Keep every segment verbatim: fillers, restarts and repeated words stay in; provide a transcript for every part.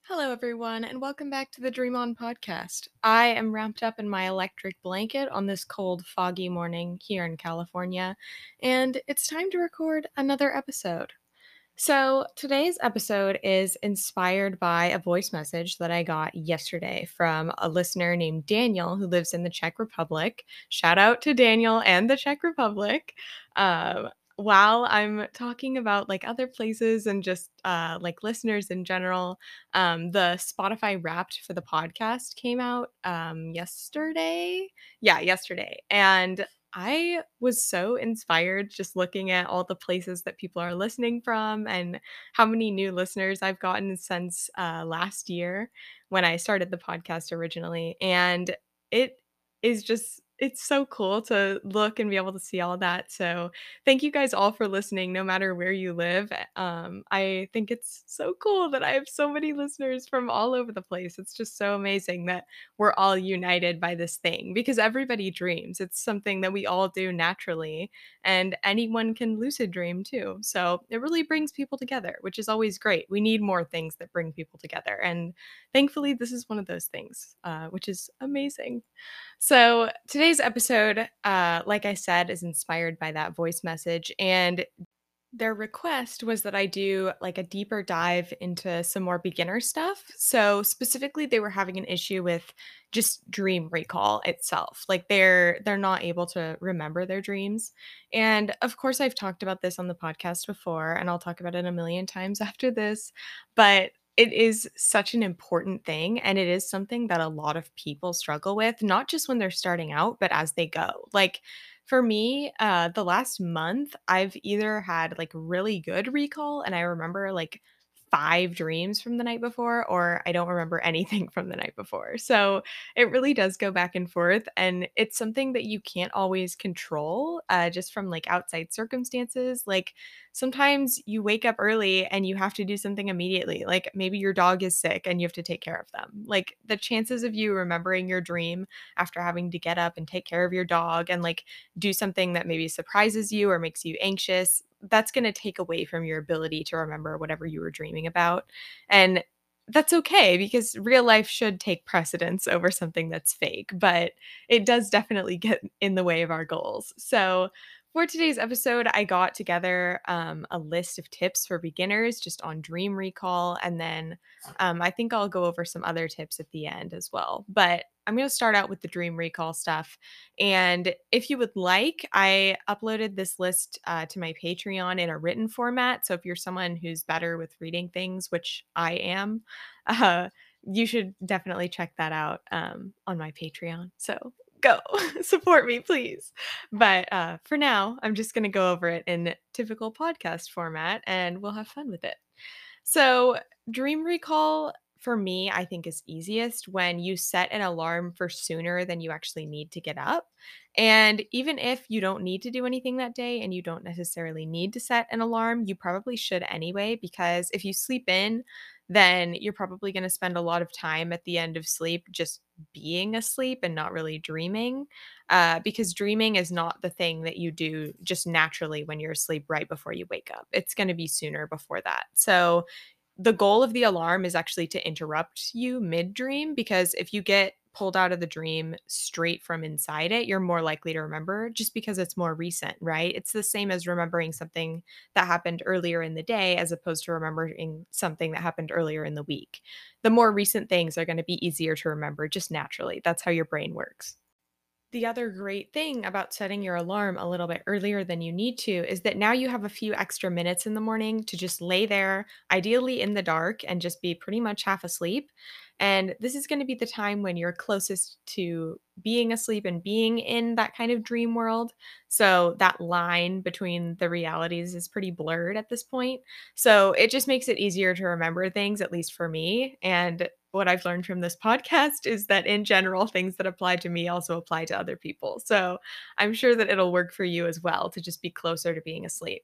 Hello, everyone, and welcome back to the Dream On podcast. I am wrapped up in my electric blanket on this cold, foggy morning here in California, and it's time to record another episode. So, today's episode is inspired by a voice message that I got yesterday from a listener named Daniel who lives in the Czech Republic. Shout out to Daniel and the Czech Republic. Um, while I'm talking about like other places and just uh, like listeners in general, um, the Spotify Wrapped for the podcast came out um, yesterday. Yeah, yesterday. And I was so inspired just looking at all the places that people are listening from and how many new listeners I've gotten since uh, last year when I started the podcast originally. And it is just, it's so cool to look and be able to see all that. So, thank you guys all for listening, no matter where you live. Um, I think it's so cool that I have so many listeners from all over the place. It's just so amazing that we're all united by this thing because everybody dreams. It's something that we all do naturally, and anyone can lucid dream too. So it really brings people together, which is always great. We need more things that bring people together. And thankfully, this is one of those things, uh, which is amazing. So today's episode, uh, like I said, is inspired by that voice message. And their request was that I do like a deeper dive into some more beginner stuff. So specifically they were having an issue with just dream recall itself. Like they're they're not able to remember their dreams. And of course I've talked about this on the podcast before and I'll talk about it a million times after this, but it is such an important thing and it is something that a lot of people struggle with, not just when they're starting out, but as they go. Like for me, uh, the last month, I've either had like really good recall and I remember like five dreams from the night before, or I don't remember anything from the night before. So it really does go back and forth. And it's something that you can't always control uh, just from like outside circumstances. Like sometimes you wake up early and you have to do something immediately. Like maybe your dog is sick and you have to take care of them. Like the chances of you remembering your dream after having to get up and take care of your dog and like do something that maybe surprises you or makes you anxious, that's going to take away from your ability to remember whatever you were dreaming about. And that's okay because real life should take precedence over something that's fake, but it does definitely get in the way of our goals. So, for today's episode, I got together um, a list of tips for beginners just on dream recall. And then um, I think I'll go over some other tips at the end as well. But I'm going to start out with the dream recall stuff. And if you would like, I uploaded this list uh, to my Patreon in a written format. So if you're someone who's better with reading things, which I am, uh, you should definitely check that out um, on my Patreon. So go support me, please. But uh, for now, I'm just going to go over it in typical podcast format and we'll have fun with it. So, dream recall for me, I think is easiest when you set an alarm for sooner than you actually need to get up. And even if you don't need to do anything that day and you don't necessarily need to set an alarm, you probably should anyway, because if you sleep in, then you're probably going to spend a lot of time at the end of sleep just being asleep and not really dreaming. Uh, because dreaming is not the thing that you do just naturally when you're asleep right before you wake up. It's going to be sooner before that. So, the goal of the alarm is actually to interrupt you mid dream because if you get pulled out of the dream straight from inside it, you're more likely to remember just because it's more recent, right? It's the same as remembering something that happened earlier in the day as opposed to remembering something that happened earlier in the week. The more recent things are going to be easier to remember just naturally. That's how your brain works. The other great thing about setting your alarm a little bit earlier than you need to is that now you have a few extra minutes in the morning to just lay there, ideally in the dark, and just be pretty much half asleep. And this is going to be the time when you're closest to being asleep and being in that kind of dream world. So that line between the realities is pretty blurred at this point. So it just makes it easier to remember things, at least for me. And what I've learned from this podcast is that in general, things that apply to me also apply to other people. So I'm sure that it'll work for you as well to just be closer to being asleep.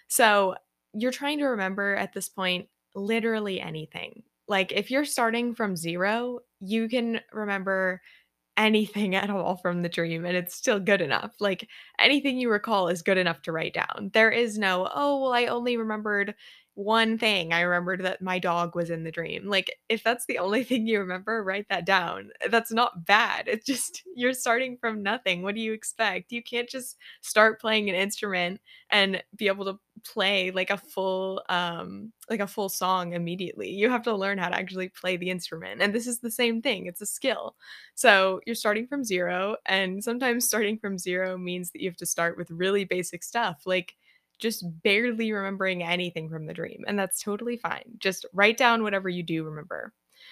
So you're trying to remember at this point literally anything. Like if you're starting from zero, you can remember anything at all from the dream and it's still good enough. Like anything you recall is good enough to write down. There is no, oh, well, I only remembered one thing I remembered that my dog was in the dream. Like, if that's the only thing you remember, write that down. That's not bad. It's just you're starting from nothing. What do you expect? You can't just start playing an instrument and be able to play like a full um like a full song immediately. You have to learn how to actually play the instrument. And this is the same thing. It's a skill. So, you're starting from zero, and sometimes starting from zero means that you have to start with really basic stuff, like just barely remembering anything from the dream, and that's totally fine. Just write down whatever you do remember.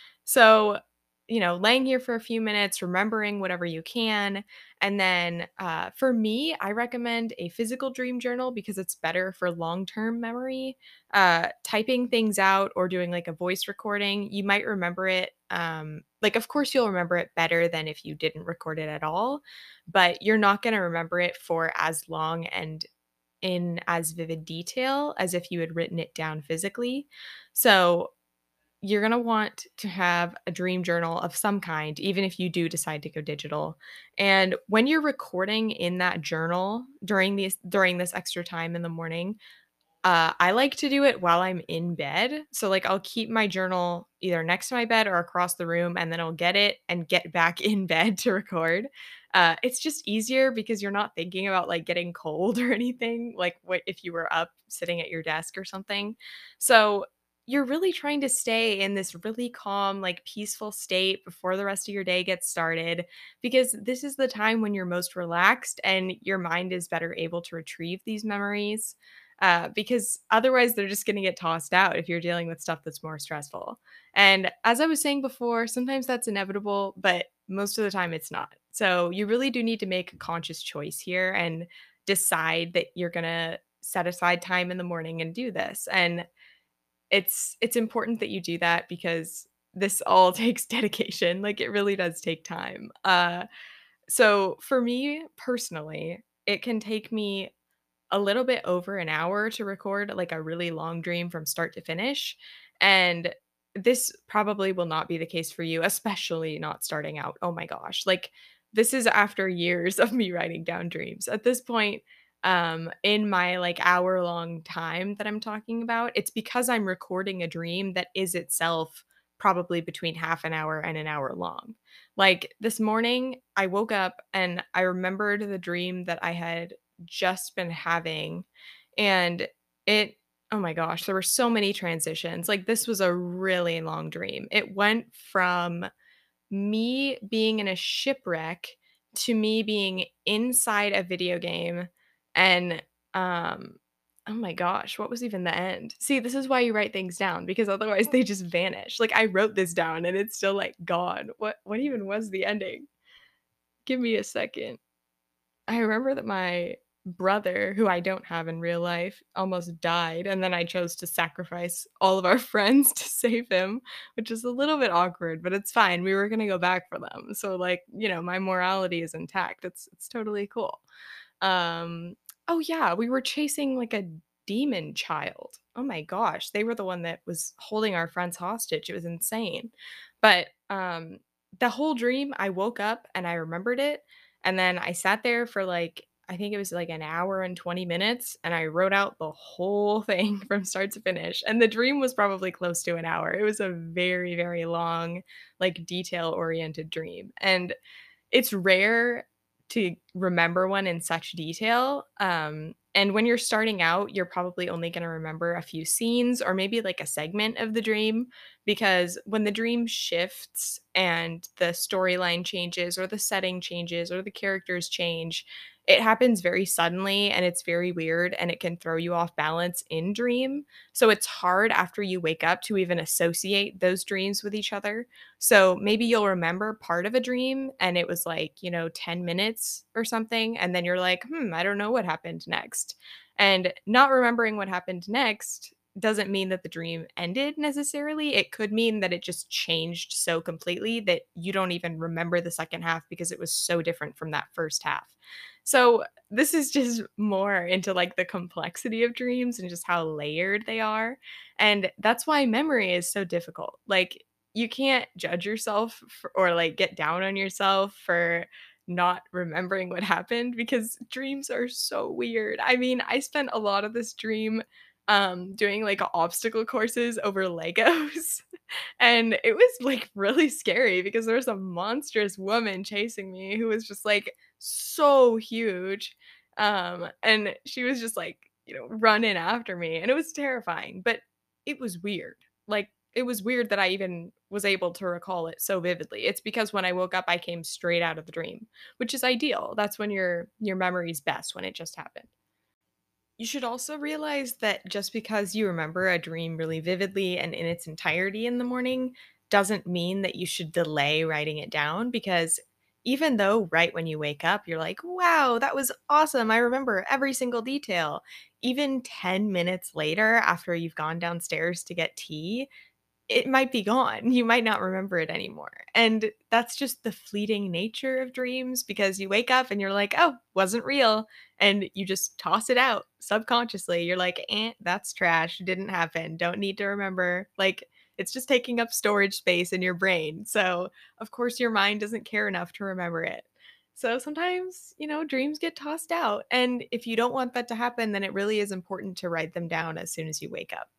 So, you know, laying here for a few minutes, remembering whatever you can. And then uh, for me, I recommend a physical dream journal because it's better for long term memory. Uh, typing things out or doing like a voice recording, you might remember it. Um, like, of course, you'll remember it better than if you didn't record it at all, but you're not going to remember it for as long and in as vivid detail as if you had written it down physically. So, you're going to want to have a dream journal of some kind, even if you do decide to go digital. And when you're recording in that journal during these during this extra time in the morning, uh, I like to do it while I'm in bed. So, like, I'll keep my journal either next to my bed or across the room, and then I'll get it and get back in bed to record. Uh, it's just easier because you're not thinking about like getting cold or anything, like what if you were up sitting at your desk or something. So, you're really trying to stay in this really calm, like peaceful state before the rest of your day gets started, because this is the time when you're most relaxed and your mind is better able to retrieve these memories uh, because otherwise they're just going to get tossed out if you're dealing with stuff that's more stressful. And as I was saying before, sometimes that's inevitable, but most of the time it's not. So you really do need to make a conscious choice here and decide that you're going to set aside time in the morning and do this. And it's it's important that you do that because this all takes dedication. Like it really does take time. Uh so for me personally, it can take me a little bit over an hour to record like a really long dream from start to finish. And this probably will not be the case for you, especially not starting out. Oh my gosh. Like this is after years of me writing down dreams. At this point, um in my like hour long time that I'm talking about, it's because I'm recording a dream that is itself probably between half an hour and an hour long. Like this morning, I woke up and I remembered the dream that I had just been having. And it, oh my gosh, there were so many transitions. Like, this was a really long dream. It went from me being in a shipwreck to me being inside a video game. And, um, oh my gosh, what was even the end? See, this is why you write things down because otherwise they just vanish. Like, I wrote this down and it's still like gone. What, what even was the ending? Give me a second. I remember that my brother, who I don't have in real life, almost died, and then I chose to sacrifice all of our friends to save him, which is a little bit awkward, but it's fine. We were gonna go back for them. So, like, you know, my morality is intact. It's it's totally cool. Um, oh yeah, we were chasing like a demon child. Oh my gosh, they were the one that was holding our friends hostage. It was insane. But um the whole dream, I woke up and I remembered it, and then I sat there for like I think it was like an hour and twenty minutes and I wrote out the whole thing from start to finish. And the dream was probably close to an hour. It was a very, very long, like detail oriented dream. And it's rare to remember one in such detail, um, and when you're starting out, you're probably only gonna remember a few scenes or maybe, like, a segment of the dream, because when the dream shifts and the storyline changes or the setting changes or the characters change, it happens very suddenly, and it's very weird, and it can throw you off balance in dream, so it's hard after you wake up to even associate those dreams with each other. So maybe you'll remember part of a dream and it was like, you know, ten minutes or something. And then you're like, hmm, I don't know what happened next. And not remembering what happened next doesn't mean that the dream ended necessarily. It could mean that it just changed so completely that you don't even remember the second half because it was so different from that first half. So this is just more into like the complexity of dreams and just how layered they are. And that's why memory is so difficult. Like, you can't judge yourself for, or like get down on yourself for not remembering what happened because dreams are so weird. I mean, I spent a lot of this dream um, doing, like, obstacle courses over Legos, and it was, like, really scary because there was a monstrous woman chasing me who was just, like, so huge, um, and she was just, like, you know, running after me, and it was terrifying, but it was weird. Like, it was weird that I even was able to recall it so vividly. It's because when I woke up, I came straight out of the dream, which is ideal. That's when your your memory's best, when it just happened. You should also realize that just because you remember a dream really vividly and in its entirety in the morning doesn't mean that you should delay writing it down, because even though right when you wake up, you're like, wow, that was awesome. I remember every single detail. Even ten minutes later, after you've gone downstairs to get tea, it might be gone. You might not remember it anymore. And that's just the fleeting nature of dreams, because you wake up and you're like, "Oh, wasn't real." And you just toss it out subconsciously. You're like, "Eh, that's trash. Didn't happen. Don't need to remember." Like, it's just taking up storage space in your brain. So, of course, your mind doesn't care enough to remember it. So sometimes, you know, dreams get tossed out. And if you don't want that to happen, then it really is important to write them down as soon as you wake up.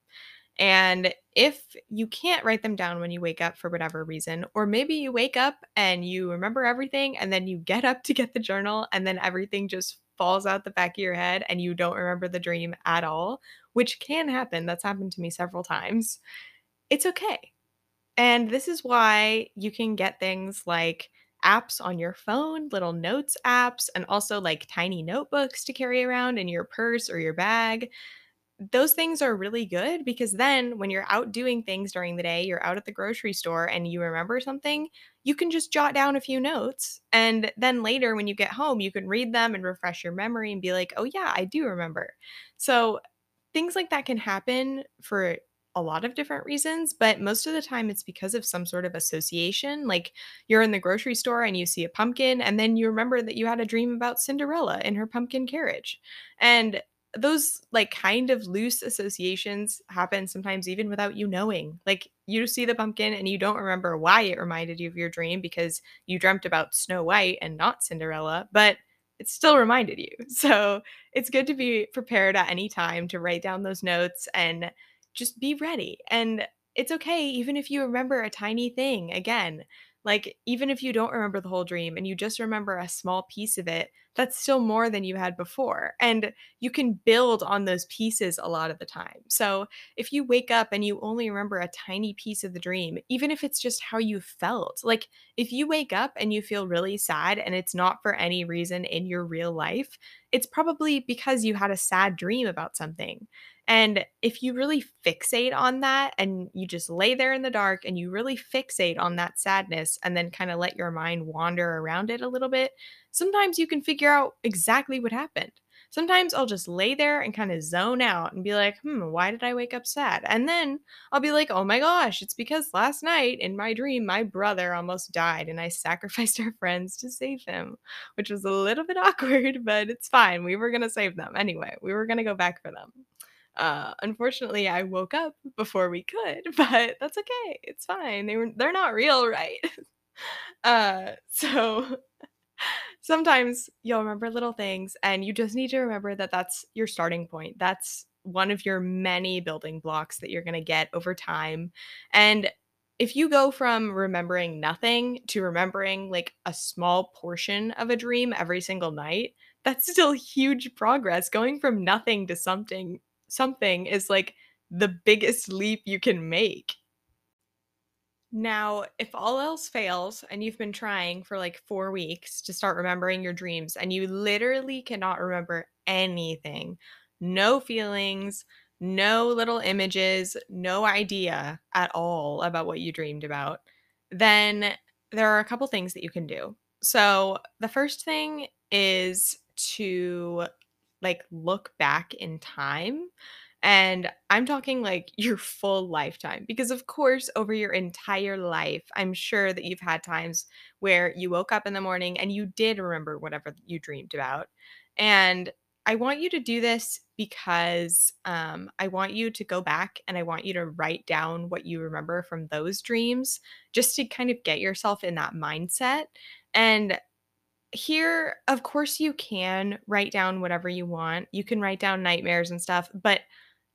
And if you can't write them down when you wake up for whatever reason, or maybe you wake up and you remember everything and then you get up to get the journal and then everything just falls out the back of your head and you don't remember the dream at all, which can happen. That's happened to me several times. It's okay. And this is why you can get things like apps on your phone, little notes apps, and also like tiny notebooks to carry around in your purse or your bag. Those things are really good because then when you're out doing things during the day, you're out at the grocery store and you remember something, you can just jot down a few notes. And then later when you get home, you can read them and refresh your memory and be like, oh, yeah, I do remember. So things like that can happen for a lot of different reasons, but most of the time it's because of some sort of association. Like, you're in the grocery store and you see a pumpkin, and then you remember that you had a dream about Cinderella in her pumpkin carriage. And those like kind of loose associations happen sometimes even without you knowing. Like, you see the pumpkin and you don't remember why it reminded you of your dream because you dreamt about Snow White and not Cinderella, but it still reminded you. So it's good to be prepared at any time to write down those notes and just be ready. And it's okay even if you remember a tiny thing again. Like, even if you don't remember the whole dream and you just remember a small piece of it, that's still more than you had before. And you can build on those pieces a lot of the time. So, if you wake up and you only remember a tiny piece of the dream, even if it's just how you felt, like if you wake up and you feel really sad and it's not for any reason in your real life, it's probably because you had a sad dream about something. And if you really fixate on that and you just lay there in the dark and you really fixate on that sadness and then kind of let your mind wander around it a little bit, sometimes you can figure out exactly what happened. Sometimes I'll just lay there and kind of zone out and be like, hmm, why did I wake up sad? And then I'll be like, oh my gosh, it's because last night in my dream, my brother almost died and I sacrificed our friends to save him, which was a little bit awkward, but it's fine. We were going to save them anyway. We were going to go back for them. Uh, unfortunately, I woke up before we could, but that's okay. It's fine. They were they're not real, right? uh, so sometimes you'll remember little things and you just need to remember that that's your starting point. That's one of your many building blocks that you're going to get over time. And if you go from remembering nothing to remembering like a small portion of a dream every single night, that's still huge progress. Going from nothing to something something is like the biggest leap you can make. Now, if all else fails and you've been trying for like four weeks to start remembering your dreams and you literally cannot remember anything, no feelings, no little images, no idea at all about what you dreamed about, then there are a couple things that you can do. So, the first thing is to like look back in time, and I'm talking like your full lifetime, because, of course, over your entire life, I'm sure that you've had times where you woke up in the morning and you did remember whatever you dreamed about. And I want you to do this because um, I want you to go back and I want you to write down what you remember from those dreams just to kind of get yourself in that mindset. And here, of course, you can write down whatever you want. You can write down nightmares and stuff, but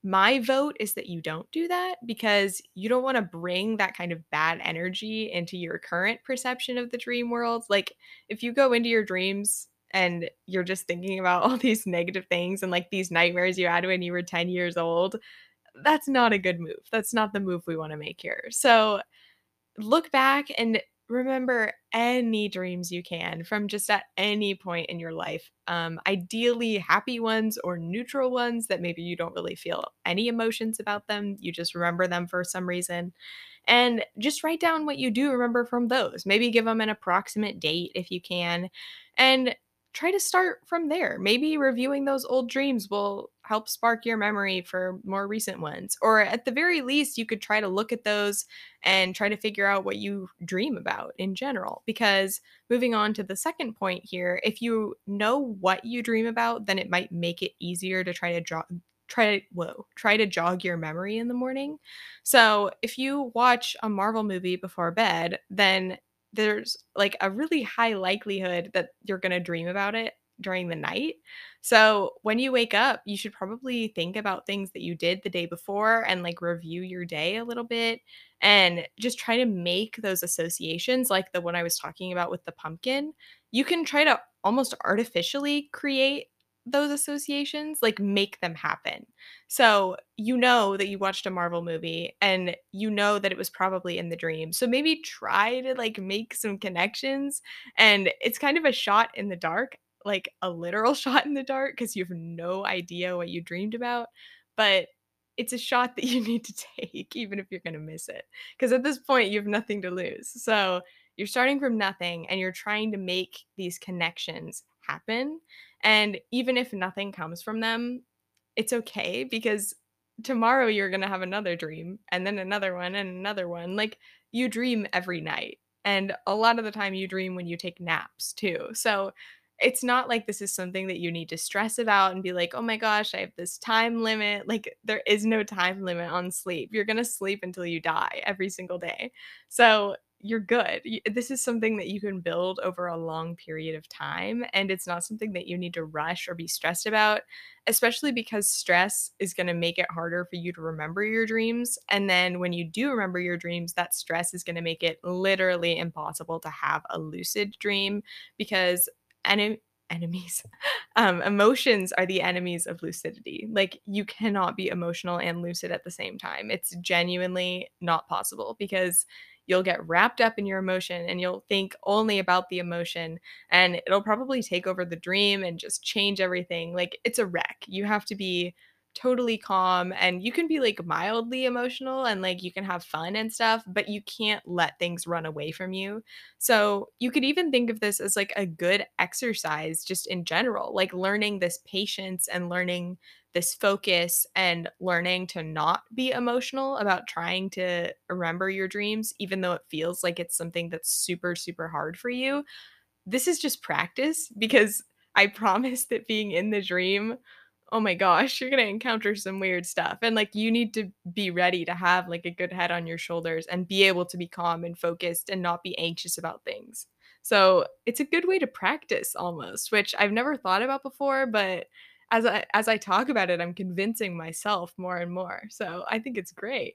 My vote is that you don't do that because you don't wanna bring that kind of bad energy into your current perception of the dream world. Like, if you go into your dreams and you're just thinking about all these negative things and, like, these nightmares you had when you were ten years old, that's not a good move. That's not the move we wanna make here. So, look back and remember any dreams you can from just at any point in your life. Um, ideally, happy ones or neutral ones that maybe you don't really feel any emotions about them. You just remember them for some reason. And just write down what you do remember from those. Maybe give them an approximate date if you can. And try to start from there. Maybe reviewing those old dreams will help spark your memory for more recent ones. Or at the very least, you could try to look at those and try to figure out what you dream about in general. Because moving on to the second point here, if you know what you dream about, then it might make it easier to try to draw try to whoa, try to jog your memory in the morning. So, if you watch a Marvel movie before bed, then there's like a really high likelihood that you're going to dream about it during the night. So, when you wake up, you should probably think about things that you did the day before and like review your day a little bit and just try to make those associations like the one I was talking about with the pumpkin. You can try to almost artificially create those associations, like make them happen. So, you know that you watched a Marvel movie and you know that it was probably in the dream. So maybe try to like make some connections, and it's kind of a shot in the dark, like a literal shot in the dark because you have no idea what you dreamed about, but it's a shot that you need to take even if you're going to miss it. Because at this point you have nothing to lose. So you're starting from nothing and you're trying to make these connections happen. And even if nothing comes from them, it's okay because tomorrow you're gonna have another dream and then another one and another one. Like, you dream every night, and a lot of the time you dream when you take naps too. So, it's not like this is something that you need to stress about and be like, "Oh my gosh, I have this time limit." Like, there is no time limit on sleep. You're gonna sleep until you die every single day. So, you're good. Y This is something that you can build over a long period of time, and it's not something that you need to rush or be stressed about, especially because stress is gonna make it harder for you to remember your dreams, and then when you do remember your dreams, that stress is gonna make it literally impossible to have a lucid dream because ene enemies um, emotions are the enemies of lucidity. Like, you cannot be emotional and lucid at the same time. It's genuinely not possible because you'll get wrapped up in your emotion and you'll think only about the emotion, and it'll probably take over the dream and just change everything. Like, it's a wreck. You have to be totally calm, and you can be like mildly emotional and like you can have fun and stuff, but you can't let things run away from you. So, you could even think of this as like a good exercise just in general, like learning this patience and learning this focus and learning to not be emotional about trying to remember your dreams, even though it feels like it's something that's super, super hard for you. This is just practice because I promise that being in the dream, oh my gosh, you're gonna encounter some weird stuff. And like you need to be ready to have like a good head on your shoulders and be able to be calm and focused and not be anxious about things. So it's a good way to practice almost, which I've never thought about before, but as I as I talk about it, I'm convincing myself more and more. So I think it's great.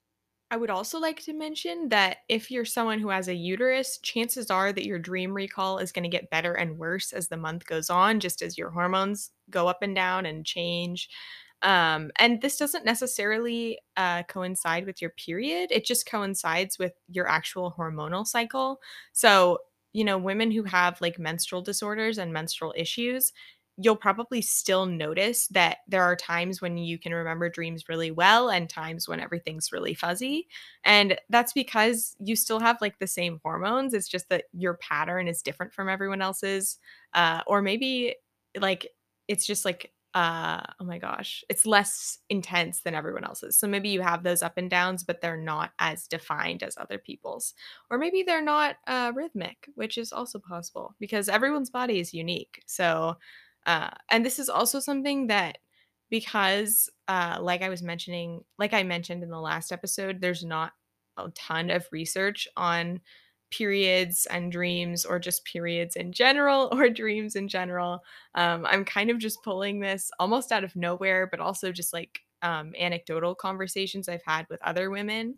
I would also like to mention that if you're someone who has a uterus, chances are that your dream recall is going to get better and worse as the month goes on, just as your hormones go up and down and change. Um, and this doesn't necessarily uh, coincide with your period, it just coincides with your actual hormonal cycle. So, you know, women who have like menstrual disorders and menstrual issues, you'll probably still notice that there are times when you can remember dreams really well and times when everything's really fuzzy. And that's because you still have like the same hormones. It's just that your pattern is different from everyone else's. Uh, or maybe like it's just like, uh, oh my gosh, it's less intense than everyone else's. So maybe you have those up and downs, but they're not as defined as other people's. Or maybe they're not uh, rhythmic, which is also possible because everyone's body is unique. So, uh, and this is also something that because, uh, like I was mentioning, like I mentioned in the last episode, there's not a ton of research on periods and dreams or just periods in general or dreams in general. Um, I'm kind of just pulling this almost out of nowhere, but also just like um, anecdotal conversations I've had with other women.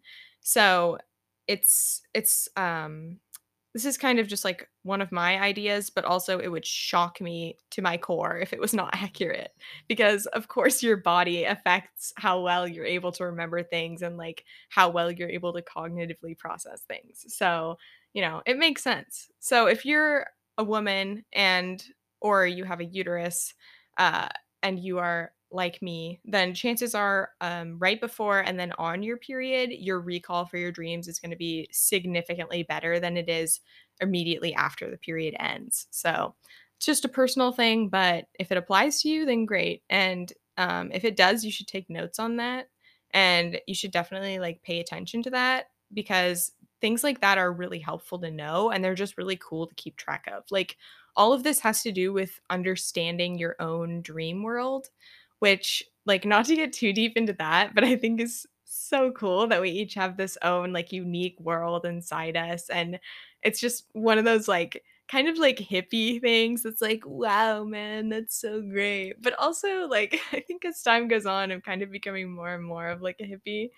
So it's it's um this is kind of just like one of my ideas, but also it would shock me to my core if it was not accurate. Because of course your body affects how well you're able to remember things and like how well you're able to cognitively process things. So, you know, it makes sense. So if you're a woman and or you have a uterus, uh, and you are like me, then chances are, um, right before and then on your period, your recall for your dreams is going to be significantly better than it is immediately after the period ends. So it's just a personal thing, but if it applies to you, then great. And um, if it does, you should take notes on that. And you should definitely like pay attention to that because things like that are really helpful to know and they're just really cool to keep track of. Like all of this has to do with understanding your own dream world, which like not to get too deep into that, but I think is so cool that we each have this own like unique world inside us and it's just one of those like kind of like hippie things that's like, wow, man, that's so great. But also like I think as time goes on, I'm kind of becoming more and more of like a hippie,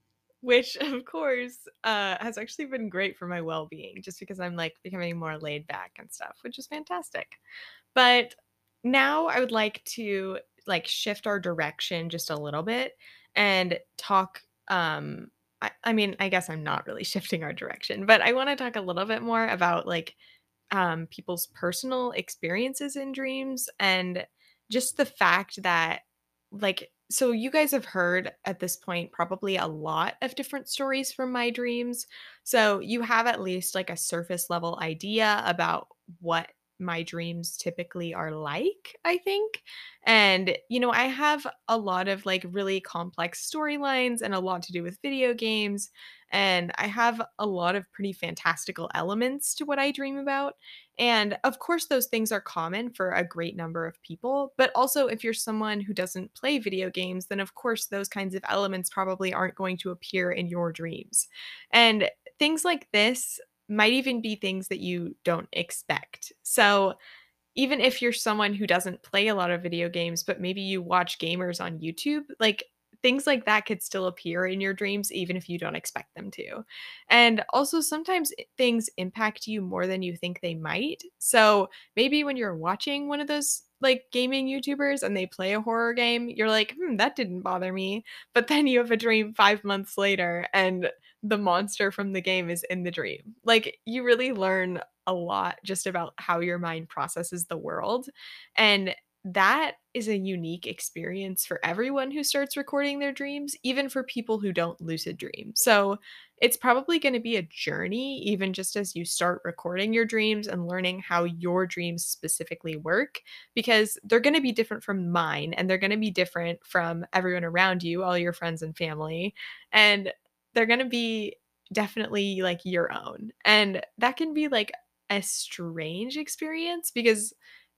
which of course uh has actually been great for my well-being just because I'm like becoming more laid back and stuff, which is fantastic. But now I would like to like shift our direction just a little bit and talk um I, I mean, I guess I'm not really shifting our direction, but I want to talk a little bit more about like um people's personal experiences in dreams and just the fact that like so you guys have heard at this point probably a lot of different stories from my dreams. So you have at least like a surface level idea about what my dreams typically are like, I think. And, you know, I have a lot of like really complex storylines and a lot to do with video games. And I have a lot of pretty fantastical elements to what I dream about. And of course, those things are common for a great number of people. But also, if you're someone who doesn't play video games, then of course, those kinds of elements probably aren't going to appear in your dreams. And things like this might even be things that you don't expect. So, even if you're someone who doesn't play a lot of video games, but maybe you watch gamers on YouTube, like things like that could still appear in your dreams even if you don't expect them to. And also sometimes i- things impact you more than you think they might. So maybe when you're watching one of those like gaming YouTubers and they play a horror game, you're like, hmm, that didn't bother me. But then you have a dream five months later and the monster from the game is in the dream. Like you really learn a lot just about how your mind processes the world. And that is a unique experience for everyone who starts recording their dreams, even for people who don't lucid dream. So it's probably going to be a journey, even just as you start recording your dreams and learning how your dreams specifically work, because they're going to be different from mine and they're going to be different from everyone around you, all your friends and family. And they're going to be definitely like your own. And that can be like a strange experience because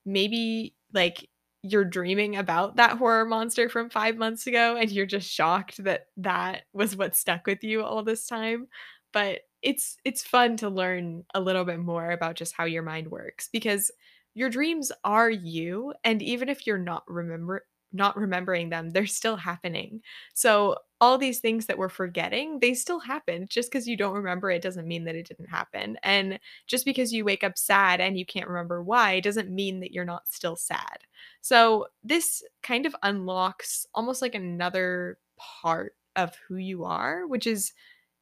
maybe like you're dreaming about that horror monster from five months ago and you're just shocked that that was what stuck with you all this time. But it's it's fun to learn a little bit more about just how your mind works because your dreams are you and even if you're not remember not remembering them, they're still happening. So all these things that we're forgetting, they still happen. Just because you don't remember it doesn't mean that it didn't happen. And just because you wake up sad and you can't remember why doesn't mean that you're not still sad. So this kind of unlocks almost like another part of who you are, which is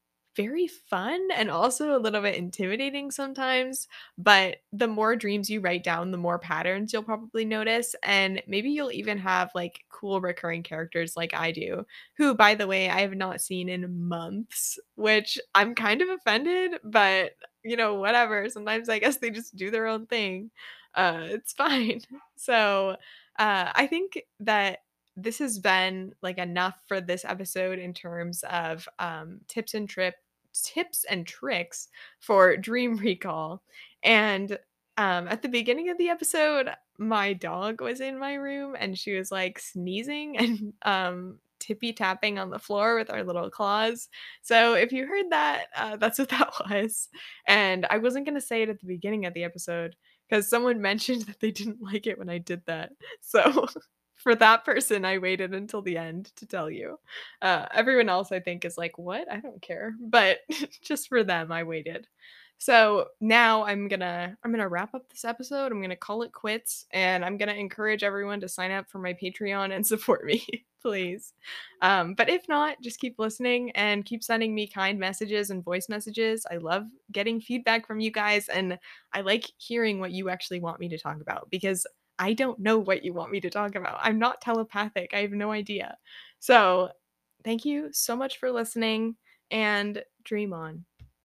very fun and also a little bit intimidating sometimes. But the more dreams you write down, the more patterns you'll probably notice. And maybe you'll even have like cool recurring characters like I do, who, by the way, I have not seen in months, which I'm kind of offended, but you know, whatever. Sometimes I guess they just do their own thing. Uh, it's fine. So uh, I think that this has been like enough for this episode in terms of um, tips and trip tips and tricks for dream recall. And um, at the beginning of the episode, my dog was in my room and she was like sneezing and um, tippy tapping on the floor with our little claws. So if you heard that, uh, that's what that was. And I wasn't going to say it at the beginning of the episode because someone mentioned that they didn't like it when I did that. So for that person, I waited until the end to tell you. Uh, everyone else I think is like, "What? I don't care." But just for them, I waited. So now I'm gonna I'm gonna wrap up this episode. I'm gonna call it quits, and I'm gonna encourage everyone to sign up for my Patreon and support me, please. Um, but if not, just keep listening and keep sending me kind messages and voice messages. I love getting feedback from you guys, and I like hearing what you actually want me to talk about because I don't know what you want me to talk about. I'm not telepathic. I have no idea. So, thank you so much for listening and dream on.